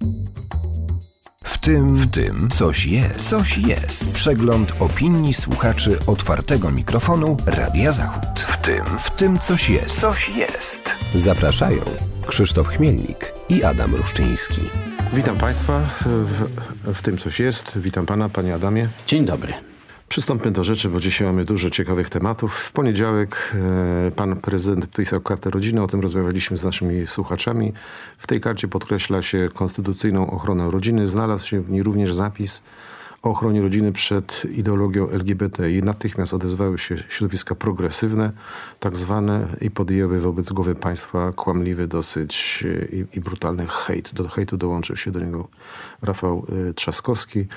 W tym coś jest. Coś jest. Przegląd opinii słuchaczy otwartego mikrofonu Radia Zachód. W tym coś jest. Coś jest. Zapraszają Krzysztof Chmielnik i Adam Ruszczyński. Witam Państwa w tym coś jest. Witam Pana, Panie Adamie. Dzień dobry. Przystąpmy do rzeczy, bo dzisiaj mamy dużo ciekawych tematów. W poniedziałek pan prezydent podpisał kartę rodziny. O tym rozmawialiśmy z naszymi słuchaczami. W tej karcie podkreśla się konstytucyjną ochronę rodziny. Znalazł się w niej również zapis o ochronie rodziny przed ideologią LGBT. I natychmiast odezwały się środowiska progresywne, tak zwane, i podjęły wobec głowy państwa kłamliwy dosyć i brutalny hejt. Do hejtu dołączył się do niego Rafał Trzaskowski.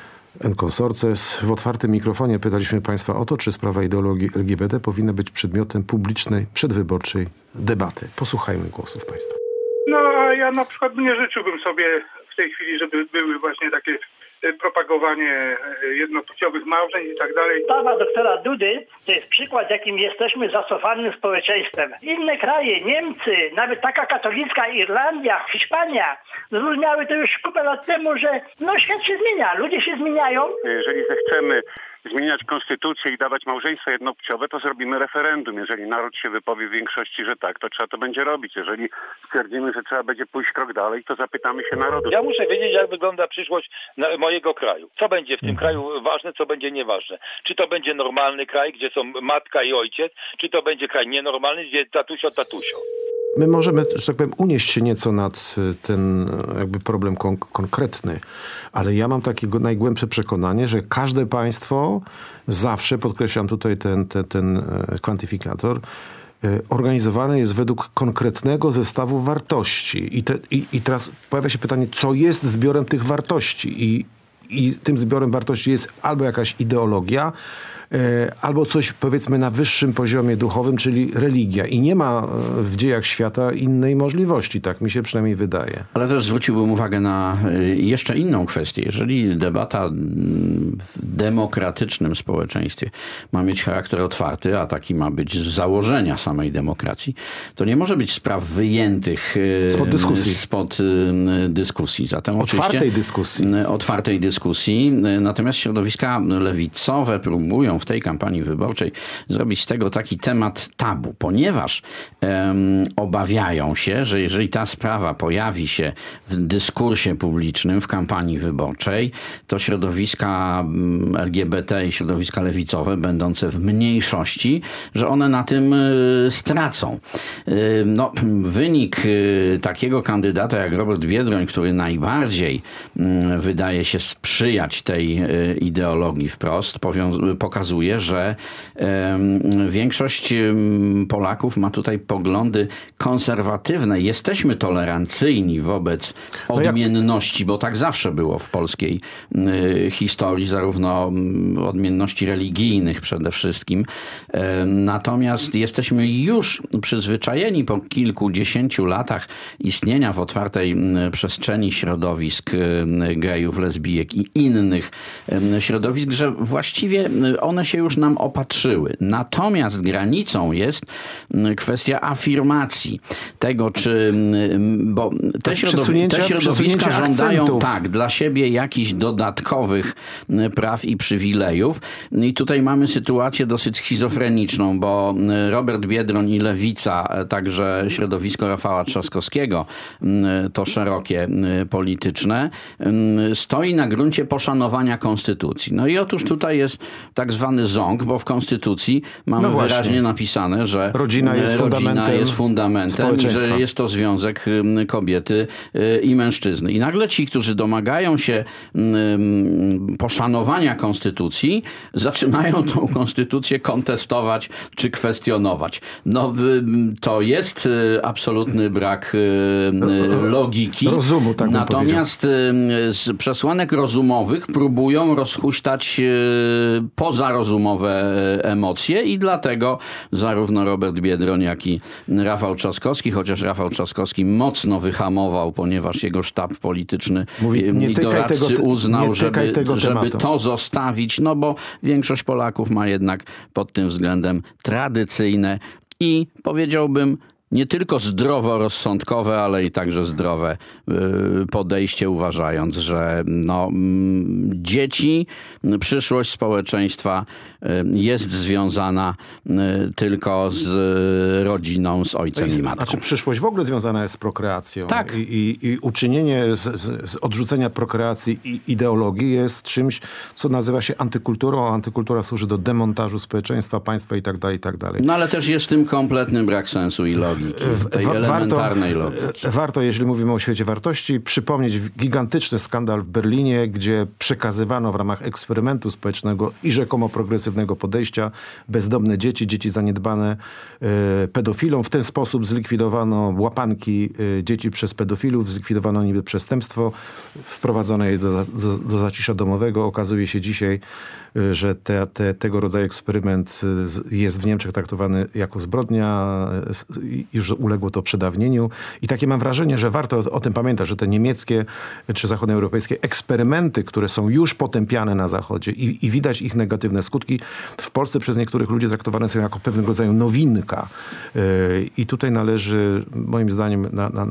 N-Consorces. W otwartym mikrofonie pytaliśmy Państwa o to, czy sprawa ideologii LGBT powinna być przedmiotem publicznej, przedwyborczej debaty. Posłuchajmy głosów Państwa. No, a ja na przykład nie życzyłbym sobie w tej chwili, żeby były właśnie takie propagowanie jednopłciowych małżeństw i tak dalej. Sprawa doktora Dudy to jest przykład, jakim jesteśmy zacofanym społeczeństwem. Inne kraje, Niemcy, nawet taka katolicka Irlandia, Hiszpania, zrozumiały to już kupę lat temu, że świat się zmienia, ludzie się zmieniają. Jeżeli zechcemy zmieniać konstytucję i dawać małżeństwo jednopłciowe, to zrobimy referendum. Jeżeli naród się wypowie w większości, że tak, to trzeba to będzie robić. Jeżeli stwierdzimy, że trzeba będzie pójść krok dalej, to zapytamy się narodu. Ja muszę wiedzieć, jak wygląda przyszłość mojego kraju. Co będzie w tym kraju ważne, co będzie nieważne. Czy to będzie normalny kraj, gdzie są matka i ojciec, czy to będzie kraj nienormalny, gdzie tatusio. My możemy, że tak powiem, unieść się nieco nad ten jakby problem konkretny, ale ja mam takie najgłębsze przekonanie, że każde państwo zawsze, podkreślam tutaj ten kwantyfikator, organizowane jest według konkretnego zestawu wartości. I teraz pojawia się pytanie, co jest zbiorem tych wartości? I tym zbiorem wartości jest albo jakaś ideologia, albo coś, powiedzmy, na wyższym poziomie duchowym, czyli religia. I nie ma w dziejach świata innej możliwości, tak mi się przynajmniej wydaje. Ale też zwróciłbym uwagę na jeszcze inną kwestię. Jeżeli debata w demokratycznym społeczeństwie ma mieć charakter otwarty, a taki ma być z założenia samej demokracji, to nie może być spraw wyjętych spod dyskusji. Zatem otwartej dyskusji. Natomiast środowiska lewicowe próbują w tej kampanii wyborczej zrobić z tego taki temat tabu, ponieważ obawiają się, że jeżeli ta sprawa pojawi się w dyskursie publicznym, w kampanii wyborczej, to środowiska LGBT i środowiska lewicowe, będące w mniejszości, że one na tym stracą. Wynik takiego kandydata jak Robert Biedroń, który najbardziej wydaje się sprzyjać tej ideologii wprost, pokazuje, że większość Polaków ma tutaj poglądy konserwatywne. Jesteśmy tolerancyjni wobec odmienności, bo tak zawsze było w polskiej historii, zarówno odmienności religijnych przede wszystkim. Natomiast jesteśmy już przyzwyczajeni po kilkudziesięciu latach istnienia w otwartej przestrzeni środowisk gejów, lesbijek i innych środowisk, że właściwie one się już nam opatrzyły. Natomiast granicą jest kwestia afirmacji tego, bo te środowiska żądają dla siebie jakichś dodatkowych praw i przywilejów. I tutaj mamy sytuację dosyć schizofreniczną, bo Robert Biedroń i Lewica, także środowisko Rafała Trzaskowskiego, to szerokie polityczne, stoi na gruncie poszanowania konstytucji. No i otóż tutaj jest tak zwany ząg, bo w konstytucji mamy wyraźnie napisane, że rodzina jest fundamentem i że jest to związek kobiety i mężczyzny. I nagle ci, którzy domagają się poszanowania konstytucji, zaczynają tą konstytucję kontestować czy kwestionować. To jest absolutny brak logiki. Rozumu, tak bym powiedział. Natomiast z przesłanek rozumowych próbują rozhuśtać pozarozumowe emocje i dlatego zarówno Robert Biedroń, jak i Rafał Trzaskowski, chociaż Rafał Trzaskowski mocno wyhamował, ponieważ jego sztab polityczny i doradcy uznał, żeby to zostawić, bo większość Polaków ma jednak pod tym względem tradycyjne i powiedziałbym nie tylko zdroworozsądkowe, ale i także zdrowe podejście, uważając, że dzieci, przyszłość społeczeństwa jest związana tylko z rodziną, z ojcem i matką. Znaczy przyszłość w ogóle związana jest z prokreacją. Tak. I uczynienie z odrzucenia prokreacji i ideologii jest czymś, co nazywa się antykulturą, a antykultura służy do demontażu społeczeństwa, państwa i tak dalej. No ale też jest w tym kompletny brak sensu i logiki, tej elementarnej logiki. Warto, jeżeli mówimy o świecie wartości, przypomnieć gigantyczny skandal w Berlinie, gdzie przekazywano w ramach eksperymentu społecznego i rzekomo progresywnego podejścia bezdomne dzieci zaniedbane pedofilom. W ten sposób zlikwidowano łapanki dzieci przez pedofilów, zlikwidowano niby przestępstwo, wprowadzono je do zacisza domowego. Okazuje się dzisiaj, że tego rodzaju eksperyment jest w Niemczech traktowany jako zbrodnia. Już uległo to przedawnieniu. I takie mam wrażenie, że warto o tym pamiętać, że te niemieckie czy zachodnioeuropejskie eksperymenty, które są już potępiane na Zachodzie i widać ich negatywne skutki, w Polsce przez niektórych ludzi traktowane są jako pewnego rodzaju nowinka. I tutaj należy, moim zdaniem,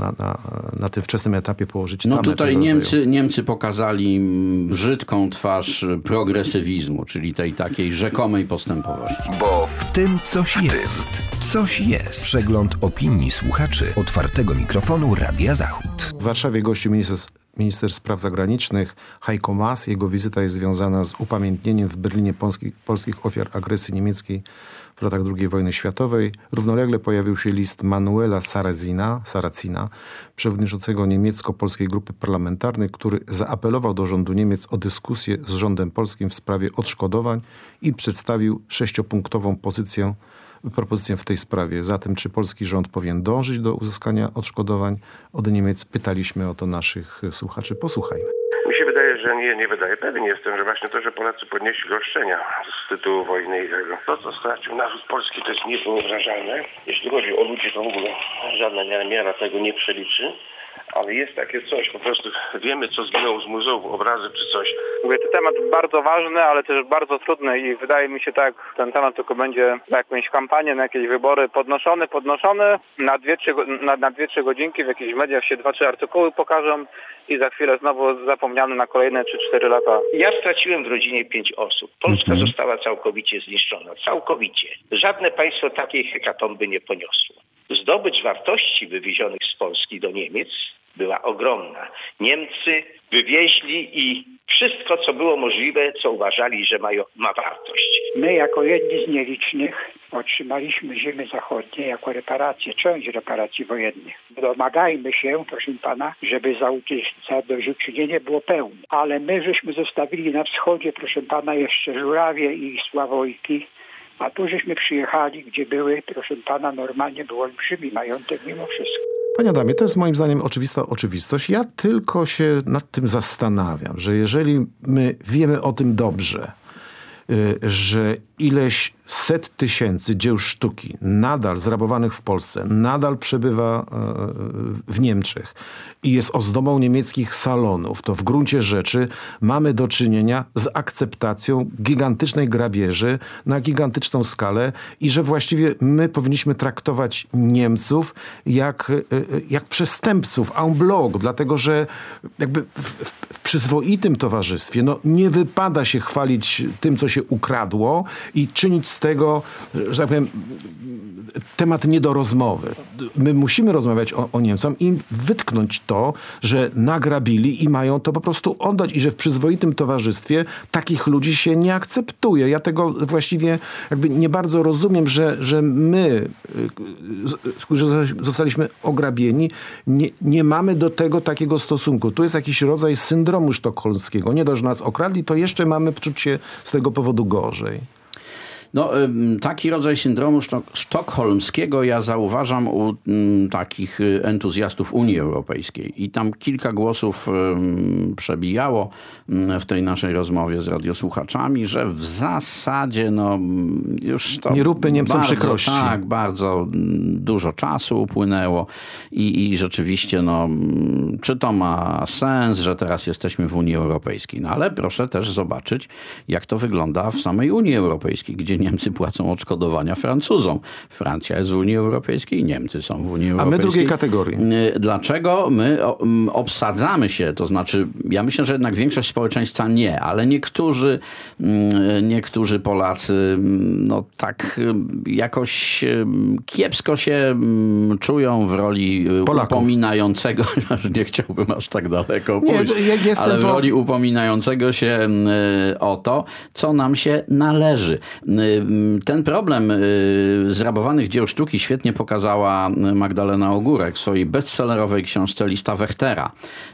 na tym wczesnym etapie położyć tamę. No tutaj Niemcy pokazali brzydką twarz progresywizmu, czyli tej takiej rzekomej postępowości. Bo w tym coś jest. Coś jest. Przegląd opinii słuchaczy otwartego mikrofonu Radia Zachód. W Warszawie gościł minister spraw zagranicznych Heiko Maas. Jego wizyta jest związana z upamiętnieniem w Berlinie polskich ofiar agresji niemieckiej w latach II wojny światowej. Równolegle pojawił się list Manuela Saracina, przewodniczącego niemiecko-polskiej grupy parlamentarnej, który zaapelował do rządu Niemiec o dyskusję z rządem polskim w sprawie odszkodowań i przedstawił 6-punktową propozycję w tej sprawie. Zatem, czy polski rząd powinien dążyć do uzyskania odszkodowań od Niemiec? Pytaliśmy o to naszych słuchaczy. Posłuchajmy. Mi się wydaje, że nie wydaje. Pewien jestem, że właśnie to, że Polacy podnieśli roszczenia z tytułu wojny i tego. To, co stracił naród polski, to jest niewyobrażalne. Jeśli chodzi o ludzi, to w ogóle żadna miara tego nie przeliczy. Ale jest takie coś, po prostu wiemy, co zginęło z muzeów, obrazy czy coś. Mówię, to temat bardzo ważny, ale też bardzo trudny i wydaje mi się tak, ten temat tylko będzie na jakąś kampanię, na jakieś wybory podnoszony, na 2-3 godzinki w jakichś mediach się 2-3 artykuły pokażą i za chwilę znowu zapomniany na kolejne 3-4 lata. Ja straciłem w rodzinie 5 osób. Polska została całkowicie zniszczona. Całkowicie. Żadne państwo takiej hekatomby nie poniosło. Zdobycz wartości wywiezionych z Polski do Niemiec była ogromna. Niemcy wywieźli i wszystko, co było możliwe, co uważali, że ma wartość. My jako jedni z nielicznych otrzymaliśmy ziemię zachodnie jako reparacje, część reparacji wojennych. Domagajmy się, proszę pana, żeby zadośćuczynienie było pełne. Ale my żeśmy zostawili na wschodzie, proszę pana, jeszcze Żurawie i Sławojki, a tu żeśmy przyjechali, gdzie były, proszę pana, normalnie był olbrzymi majątek mimo wszystko. Panie Adamie, to jest moim zdaniem oczywista oczywistość. Ja tylko się nad tym zastanawiam, że jeżeli my wiemy o tym dobrze, że ileś set tysięcy dzieł sztuki nadal zrabowanych w Polsce, nadal przebywa w Niemczech i jest ozdobą niemieckich salonów, to w gruncie rzeczy mamy do czynienia z akceptacją gigantycznej grabieży na gigantyczną skalę i że właściwie my powinniśmy traktować Niemców jak przestępców en bloc, dlatego że jakby w przyzwoitym towarzystwie nie wypada się chwalić tym, co się ukradło i czynić z tego, że tak powiem, temat nie do rozmowy. My musimy rozmawiać o Niemcom i wytknąć to, że nagrabili i mają to po prostu oddać i że w przyzwoitym towarzystwie takich ludzi się nie akceptuje. Ja tego właściwie jakby nie bardzo rozumiem, że my, którzy zostaliśmy ograbieni, nie mamy do tego takiego stosunku. Tu jest jakiś rodzaj syndromu sztokholmskiego. Nie dość, że nas okradli, to jeszcze mamy czuć się z tego powodu gorzej. No, taki rodzaj syndromu sztokholmskiego ja zauważam u takich entuzjastów Unii Europejskiej. I tam kilka głosów przebijało w tej naszej rozmowie z radiosłuchaczami, że w zasadzie już to... Nie róbmy Niemcom przykrości. Tak, bardzo dużo czasu upłynęło i rzeczywiście czy to ma sens, że teraz jesteśmy w Unii Europejskiej. No ale proszę też zobaczyć, jak to wygląda w samej Unii Europejskiej, gdzie razie Niemcy płacą odszkodowania Francuzom. Francja jest w Unii Europejskiej, Niemcy są w Unii Europejskiej. A my drugiej kategorii. Dlaczego my obsadzamy się? To znaczy, ja myślę, że jednak większość społeczeństwa nie, ale niektórzy Polacy no tak jakoś kiepsko się czują w roli Polaków. Upominającego, nie chciałbym aż tak daleko pójść, ale w roli upominającego się o to, co nam się należy. Ten problem zrabowanych dzieł sztuki świetnie pokazała Magdalena Ogórek w swojej bestsellerowej książce Lista Wertera.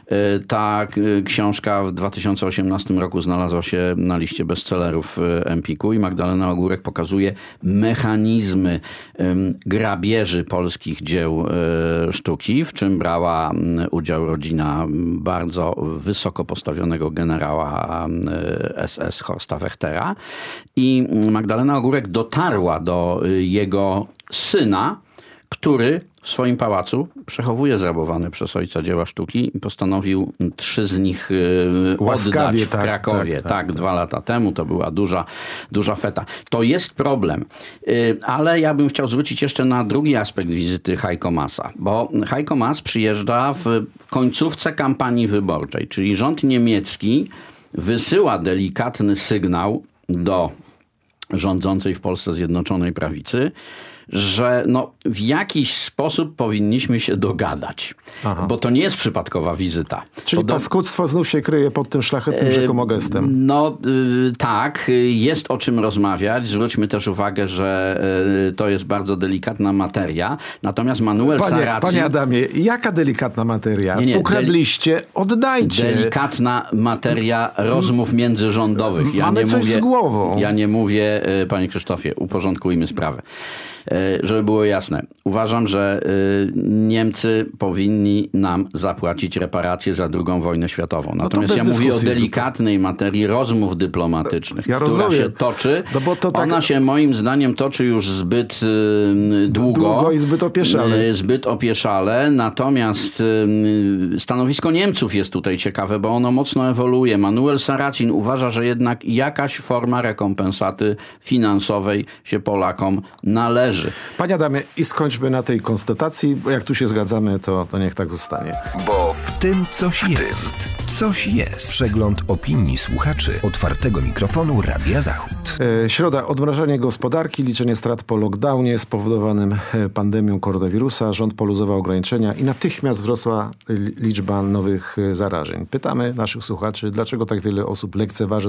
Ta książka w 2018 roku znalazła się na liście bestsellerów Empiku i Magdalena Ogórek pokazuje mechanizmy grabieży polskich dzieł sztuki, w czym brała udział rodzina bardzo wysoko postawionego generała SS Horsta Wertera. I Magdalena Ogórek dotarła do jego syna, który w swoim pałacu przechowuje zrabowane przez ojca dzieła sztuki i postanowił 3 z nich oddać w Krakowie. Tak, 2 lata temu. To była duża feta. To jest problem. Ale ja bym chciał zwrócić jeszcze na drugi aspekt wizyty Heiko Maasa. Bo Heiko Maas przyjeżdża w końcówce kampanii wyborczej. Czyli rząd niemiecki wysyła delikatny sygnał do rządzącej w Polsce Zjednoczonej Prawicy, że no, w jakiś sposób powinniśmy się dogadać. Bo to nie jest przypadkowa wizyta. Czyli paskudztwo znów się kryje pod tym szlachetnym rzekomo gestem. No tak, jest o czym rozmawiać. Zwróćmy też uwagę, że to jest bardzo delikatna materia. Natomiast Manuel Saracin... Panie Adamie, jaka delikatna materia? Nie, ukradliście, oddajcie. Delikatna materia rozmów międzyrządowych. Mamy coś z głową. Ja nie mówię, panie Krzysztofie, uporządkujmy sprawę. Żeby było jasne, uważam, że Niemcy powinni nam zapłacić reparacje za II wojnę światową. Natomiast ja mówię o delikatnej materii rozmów dyplomatycznych, która się toczy. No bo to ona się moim zdaniem toczy już zbyt długo i zbyt opieszale. Natomiast stanowisko Niemców jest tutaj ciekawe, bo ono mocno ewoluuje. Manuel Saracin uważa, że jednak jakaś forma rekompensaty finansowej się Polakom należy. Panie Adamie, i skończmy na tej konstatacji, bo jak tu się zgadzamy, to niech tak zostanie. Bo w tym coś jest. Coś jest. Przegląd opinii słuchaczy Otwartego Mikrofonu Radia Zachód. Środa. Odmrażanie gospodarki, liczenie strat po lockdownie spowodowanym pandemią koronawirusa. Rząd poluzował ograniczenia i natychmiast wzrosła liczba nowych zarażeń. Pytamy naszych słuchaczy, dlaczego tak wiele osób lekceważy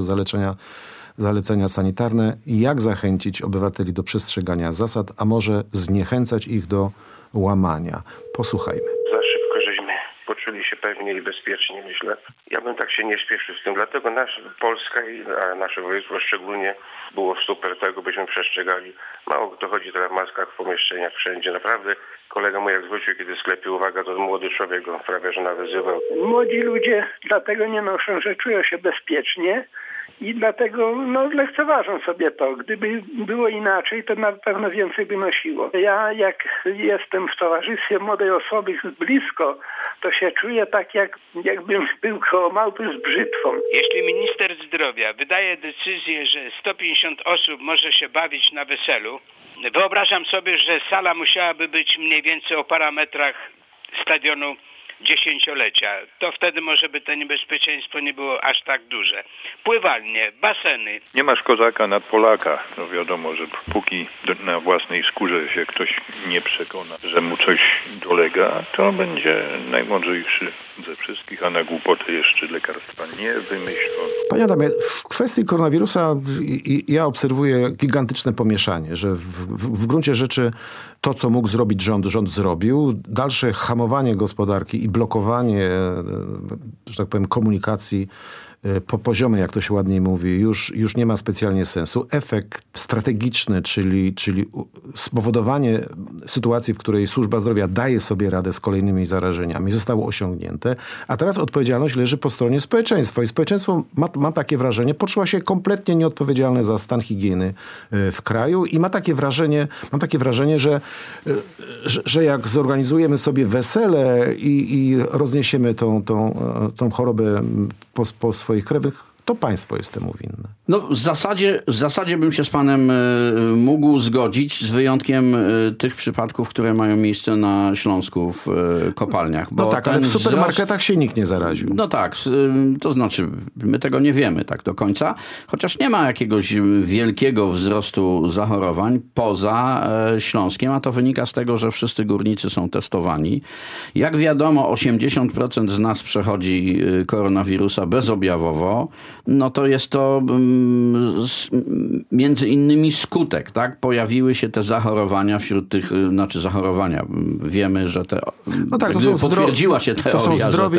zalecenia sanitarne i jak zachęcić obywateli do przestrzegania zasad, a może zniechęcać ich do łamania. Posłuchajmy. Za szybko żeśmy poczuli się pewnie i bezpiecznie, myślę. Ja bym tak się nie śpieszył z tym, dlatego Polska i nasze województwo szczególnie było super tego, byśmy przestrzegali. Mało kto chodzi teraz w maskach w pomieszczeniach wszędzie. Naprawdę kolega mój jak zwrócił kiedy w sklepie uwaga, to młody człowiek go prawie że nawyzywał. Młodzi ludzie dlatego nie noszą, że czują się bezpiecznie. I dlatego lekceważą sobie to. Gdyby było inaczej, to na pewno więcej by nosiło. Ja jak jestem w towarzystwie młodej osoby blisko, to się czuję tak jakbym był koło małpy z brzytwą. Jeśli minister zdrowia wydaje decyzję, że 150 osób może się bawić na weselu, wyobrażam sobie, że sala musiałaby być mniej więcej o parametrach stadionu 10-lecia. To wtedy może by to niebezpieczeństwo nie było aż tak duże. Pływalnie, baseny. Nie masz kozaka nad Polaka. No wiadomo, że póki na własnej skórze się ktoś nie przekona, że mu coś dolega, to będzie najmądrzejszy ze wszystkich, a na głupotę jeszcze lekarstwa nie wymyślą. Panie Adamie, w kwestii koronawirusa ja obserwuję gigantyczne pomieszanie, że w gruncie rzeczy to, co mógł zrobić rząd zrobił. Dalsze hamowanie gospodarki i blokowanie, że tak powiem, komunikacji po poziomie, jak to się ładniej mówi, już nie ma specjalnie sensu. Efekt strategiczny, czyli spowodowanie sytuacji, w której służba zdrowia daje sobie radę z kolejnymi zarażeniami, zostało osiągnięte, a teraz odpowiedzialność leży po stronie społeczeństwa. I społeczeństwo, mam takie wrażenie, poczuło się kompletnie nieodpowiedzialne za stan higieny w kraju i mam takie wrażenie, że jak zorganizujemy sobie wesele i rozniesiemy tą chorobę po swoich krewnych, to państwo jest temu winne. No w zasadzie bym się z panem mógł zgodzić, z wyjątkiem tych przypadków, które mają miejsce na Śląsku w kopalniach. Bo tak, ale w supermarketach się nikt nie zaraził. No tak, to znaczy my tego nie wiemy tak do końca, chociaż nie ma jakiegoś wielkiego wzrostu zachorowań poza Śląskiem, a to wynika z tego, że wszyscy górnicy są testowani. Jak wiadomo, 80% z nas przechodzi koronawirusa bezobjawowo, no to jest to między innymi skutek, tak? Pojawiły się te zachorowania wśród tych, wiemy, że te no tak, potwierdziła się teoria, to są zdrowi,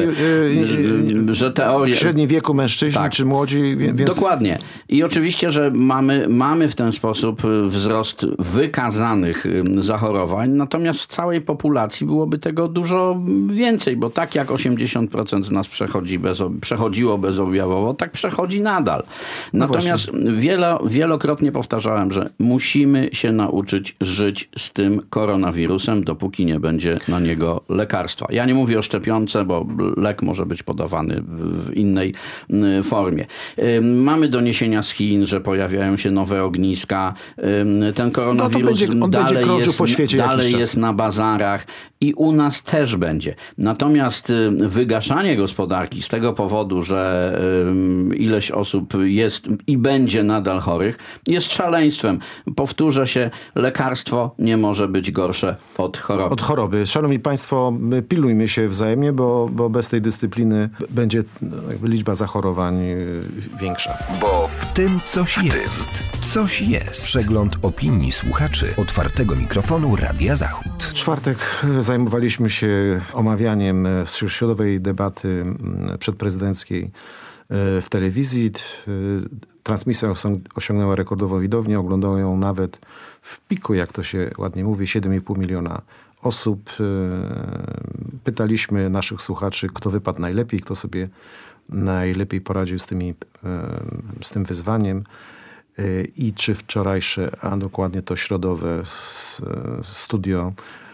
że teoria w średnim wieku mężczyźni tak, czy młodzi. Więc... Dokładnie. I oczywiście, że mamy w ten sposób wzrost wykazanych zachorowań, natomiast w całej populacji byłoby tego dużo więcej, bo tak jak 80% z nas przechodziło bezobjawowo, tak przechodzi nadal. Natomiast wielokrotnie powtarzałem, że musimy się nauczyć żyć z tym koronawirusem, dopóki nie będzie na niego lekarstwa. Ja nie mówię o szczepionce, bo lek może być podawany w innej formie. Mamy doniesienia z Chin, że pojawiają się nowe ogniska. Ten koronawirus dalej jest na bazarach i u nas też będzie. Natomiast wygaszanie gospodarki z tego powodu, że ileś osób jest i będzie nadal chorych, jest szaleństwem. Powtórzę się, lekarstwo nie może być gorsze od choroby. Od choroby. Szanowni Państwo, pilnujmy się wzajemnie, bo bez tej dyscypliny będzie jakby liczba zachorowań większa. Bo w tym coś jest. Coś jest. Przegląd opinii słuchaczy otwartego mikrofonu Radia Zachód. W czwartek zajmowaliśmy się omawianiem środowej debaty przedprezydenckiej w telewizji. Transmisja osiągnęła rekordową widownię. Oglądają ją nawet w piku, jak to się ładnie mówi, 7,5 miliona osób. Pytaliśmy naszych słuchaczy, kto wypadł najlepiej, kto sobie najlepiej poradził z tym wyzwaniem i czy wczorajsze, a dokładnie to środowe studio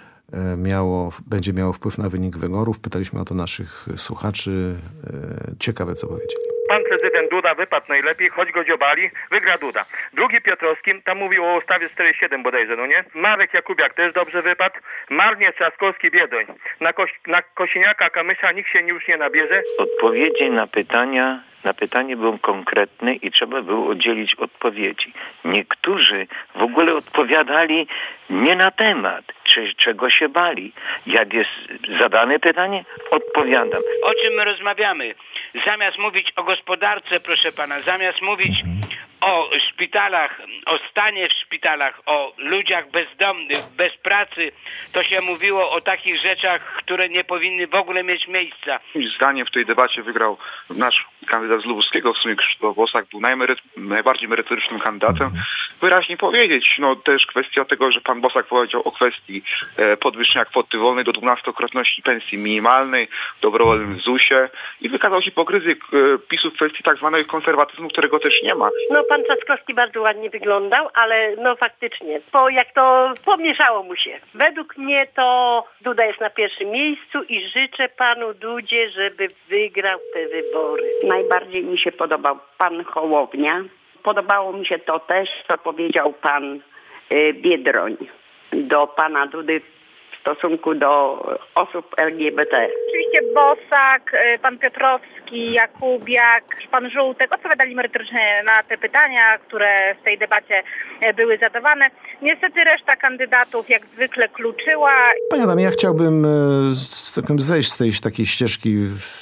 będzie miało wpływ na wynik wyborów. Pytaliśmy o to naszych słuchaczy. Ciekawe, co powiedzieli. Pan prezydent Duda wypadł najlepiej, choć go dziobali, wygra Duda. Drugi Piotrowski, tam mówił o ustawie 4.7 bodajże, no nie? Marek Jakubiak też dobrze wypadł. Marnie Trzaskowski Biedoń. Na Kosiniaka Kamysza nikt się już nie nabierze. Odpowiedzi na pytanie były konkretne i trzeba było udzielić odpowiedzi. Niektórzy w ogóle odpowiadali nie na temat, czego się bali. Jak jest zadane pytanie, odpowiadam. O czym my rozmawiamy? Zamiast mówić o gospodarce, proszę pana, zamiast mówić o szpitalach, o stanie w szpitalach, o ludziach bezdomnych, bez pracy, to się mówiło o takich rzeczach, które nie powinny w ogóle mieć miejsca. Zdaniem w tej debacie wygrał nasz kandydat z Lubuskiego, w sumie Krzysztof Bosak był najbardziej merytorycznym kandydatem. Wyraźnie powiedzieć, no też kwestia tego, że pan Bosak powiedział o kwestii podwyższenia kwoty wolnej do 12-krotności pensji minimalnej, dobrowolnym ZUS-ie i wykazał hipokryzję PiS-u w kwestii tak zwanego konserwatyzmu, którego też nie ma. No pan Trzaskowski bardzo ładnie wyglądał, ale no faktycznie, jak to pomieszało mu się. Według mnie to Duda jest na pierwszym miejscu i życzę panu Dudzie, żeby wygrał te wybory. Najbardziej mi się podobał pan Hołownia. Podobało mi się to też, co powiedział pan Biedroń do pana Dudy w stosunku do osób LGBT. Oczywiście Bosak, pan Piotrowski, Jakubiak, pan Żółtek odpowiadali merytorycznie na te pytania, które w tej debacie były zadawane. Niestety reszta kandydatów jak zwykle kluczyła. Panie Adamie, ja chciałbym zejść z tej takiej ścieżki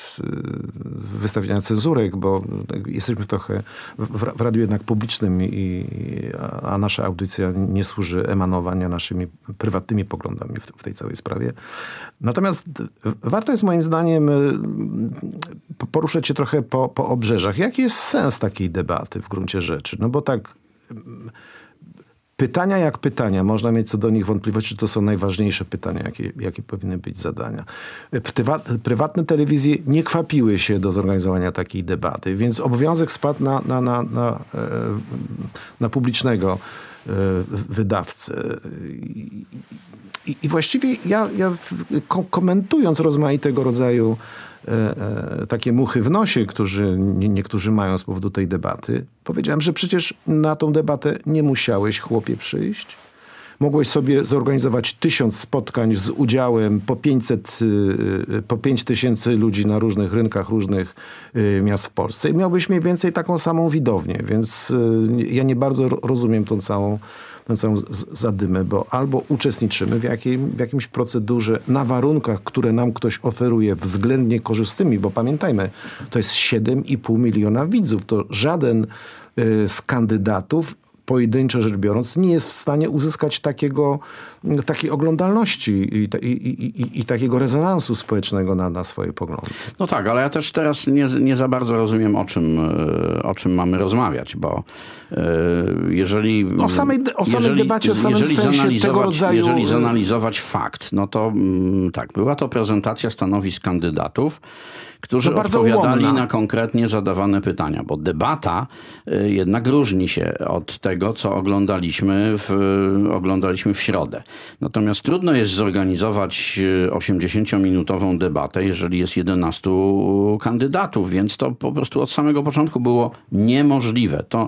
wystawiania cenzurek, bo jesteśmy trochę w radiu jednak publicznym, a nasza audycja nie służy emanowaniu naszymi prywatnymi poglądami w tej całej sprawie. Natomiast warto jest moim zdaniem poruszać się trochę po obrzeżach. Jaki jest sens takiej debaty w gruncie rzeczy? No bo tak pytania jak pytania, można mieć co do nich wątpliwości, czy to są najważniejsze pytania, jakie powinny być zadania. Prywatne telewizje nie kwapiły się do zorganizowania takiej debaty, więc obowiązek spadł na publicznego wydawcę. I właściwie ja komentując rozmaitego rodzaju takie muchy w nosie, niektórzy mają z powodu tej debaty. Powiedziałem, że przecież na tą debatę nie musiałeś, chłopie, przyjść. Mogłeś sobie zorganizować 1000 spotkań z udziałem po 5000 ludzi na różnych rynkach, różnych miast w Polsce i miałbyś mniej więcej taką samą widownię. Więc ja nie bardzo rozumiem tę całą zadymę, bo albo uczestniczymy w jakimś procedurze na warunkach, które nam ktoś oferuje względnie korzystnymi, bo pamiętajmy, to jest 7,5 miliona widzów. To żaden z kandydatów, pojedynczo rzecz biorąc, nie jest w stanie uzyskać takiej oglądalności i takiego rezonansu społecznego na swoje poglądy. No tak, ale ja też teraz nie za bardzo rozumiem, o czym mamy rozmawiać, bo jeżeli debacie, o samym sensie tego rodzaju... Jeżeli zanalizować fakt, no to tak, była to prezentacja stanowisk kandydatów, którzy odpowiadali na konkretnie zadawane pytania, bo debata jednak różni się od tego, co oglądaliśmy w środę. Natomiast trudno jest zorganizować 80-minutową debatę, jeżeli jest 11 kandydatów, więc to po prostu od samego początku było niemożliwe. To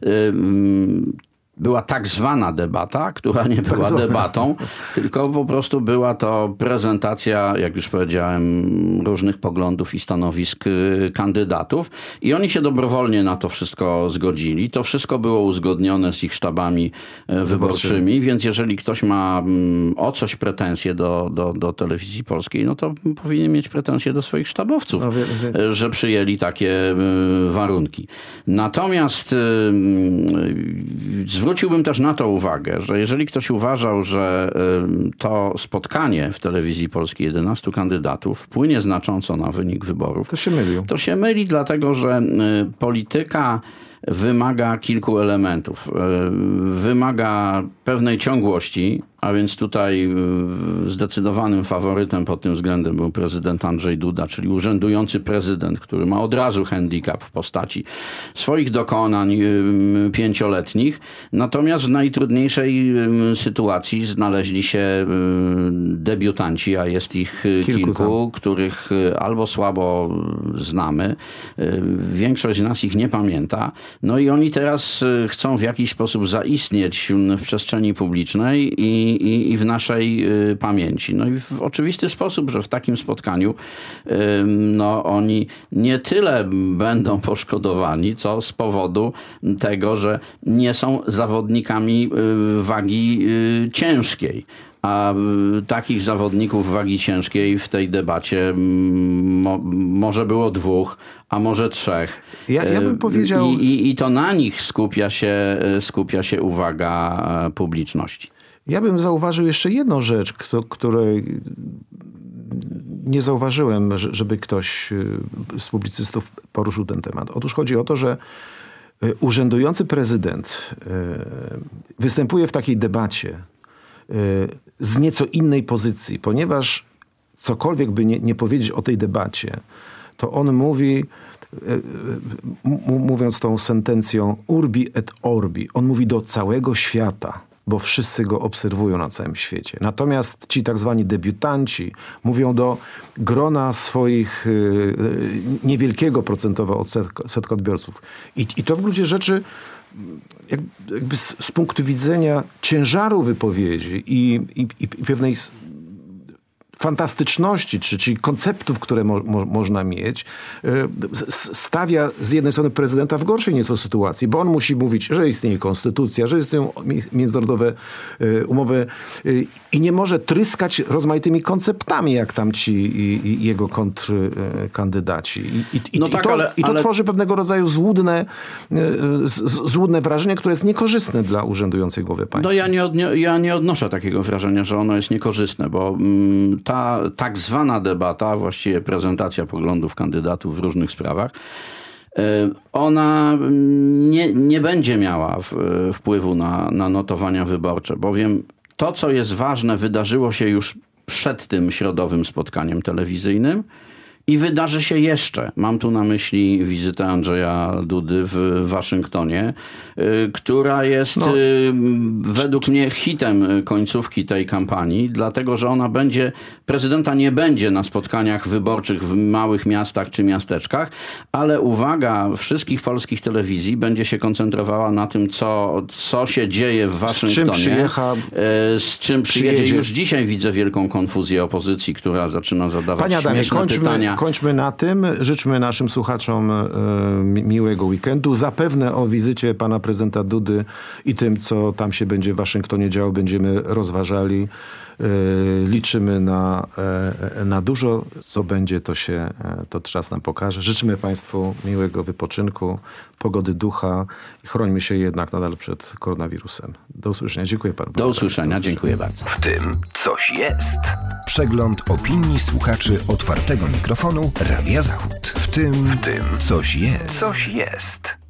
była tak zwana debata, która nie była debatą, tylko po prostu była to prezentacja, jak już powiedziałem, różnych poglądów i stanowisk kandydatów i oni się dobrowolnie na to wszystko zgodzili. To wszystko było uzgodnione z ich sztabami wyborczymi, więc jeżeli ktoś ma o coś pretensje do Telewizji Polskiej, no to powinien mieć pretensje do swoich sztabowców, że przyjęli takie warunki. Natomiast zwróciłbym też na to uwagę, że jeżeli ktoś uważał, że to spotkanie w Telewizji Polskiej 11 kandydatów wpłynie znacząco na wynik wyborów, to się myli, dlatego że polityka wymaga kilku elementów. Wymaga pewnej ciągłości, a więc tutaj zdecydowanym faworytem pod tym względem był prezydent Andrzej Duda, czyli urzędujący prezydent, który ma od razu handicap w postaci swoich dokonań 5-letnich. Natomiast w najtrudniejszej sytuacji znaleźli się debiutanci, a jest ich kilku, których albo słabo znamy, większość z nas ich nie pamięta. No i oni teraz chcą w jakiś sposób zaistnieć w przestrzeni publicznej i w naszej pamięci. No i w oczywisty sposób, że w takim spotkaniu oni nie tyle będą poszkodowani, co z powodu tego, że nie są zawodnikami wagi ciężkiej. A takich zawodników wagi ciężkiej w tej debacie może było 2, a może 3. Ja bym powiedział... I to na nich skupia się uwaga publiczności. Ja bym zauważył jeszcze jedną rzecz, której nie zauważyłem, żeby ktoś z publicystów poruszył ten temat. Otóż chodzi o to, że urzędujący prezydent występuje w takiej debacie z nieco innej pozycji, ponieważ cokolwiek by nie powiedzieć o tej debacie, to on mówi, mówiąc tą sentencją urbi et orbi, on mówi do całego świata, bo wszyscy go obserwują na całym świecie. Natomiast ci tak zwani debiutanci mówią do grona swoich niewielkiego procentowo odsetka odbiorców. I to w gruncie rzeczy jakby z punktu widzenia ciężaru wypowiedzi i pewnej fantastyczności, czyli konceptów, które można mieć, stawia z jednej strony prezydenta w gorszej nieco sytuacji, bo on musi mówić, że istnieje konstytucja, że istnieją międzynarodowe umowy i nie może tryskać rozmaitymi konceptami, jak tamci i jego kontrkandydaci. To tworzy pewnego rodzaju złudne wrażenie, które jest niekorzystne dla urzędującej głowy państwa. No ja nie odnoszę takiego wrażenia, że ono jest niekorzystne, bo ta tak zwana debata, właściwie prezentacja poglądów kandydatów w różnych sprawach, ona nie będzie miała wpływu na notowania wyborcze, bowiem to, co jest ważne, wydarzyło się już przed tym środowym spotkaniem telewizyjnym I wydarzy się jeszcze. Mam tu na myśli wizytę Andrzeja Dudy w Waszyngtonie, która jest według mnie hitem końcówki tej kampanii, dlatego że ona prezydenta nie będzie na spotkaniach wyborczych w małych miastach czy miasteczkach, ale uwaga wszystkich polskich telewizji będzie się koncentrowała na tym, co się dzieje w Waszyngtonie. Z czym przyjedzie. Już dzisiaj widzę wielką konfuzję opozycji, która zaczyna zadawać śmieszne pytania. Kończmy na tym. Życzmy naszym słuchaczom miłego weekendu. Zapewne o wizycie pana prezydenta Dudy i tym, co tam się będzie w Waszyngtonie działo, będziemy rozważali. Liczymy na dużo. Co będzie, to czas nam pokaże. Życzymy państwu miłego wypoczynku, pogody ducha i chrońmy się jednak nadal przed koronawirusem. Do usłyszenia. Dziękuję panu. Do usłyszenia. Dziękuję bardzo. W tym coś jest. Przegląd opinii słuchaczy otwartego mikrofonu Radia Zachód. W tym coś jest. Coś jest.